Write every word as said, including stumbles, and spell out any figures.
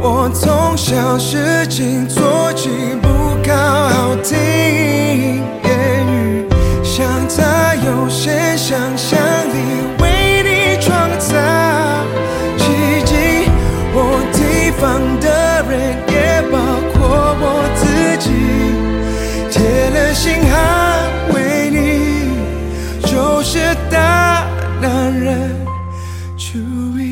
我从小事情做起，不靠好听言语，像他有些想象力，为你创造奇迹。我提防的人也包括我自己，铁了心捍卫你，就是大男人主义。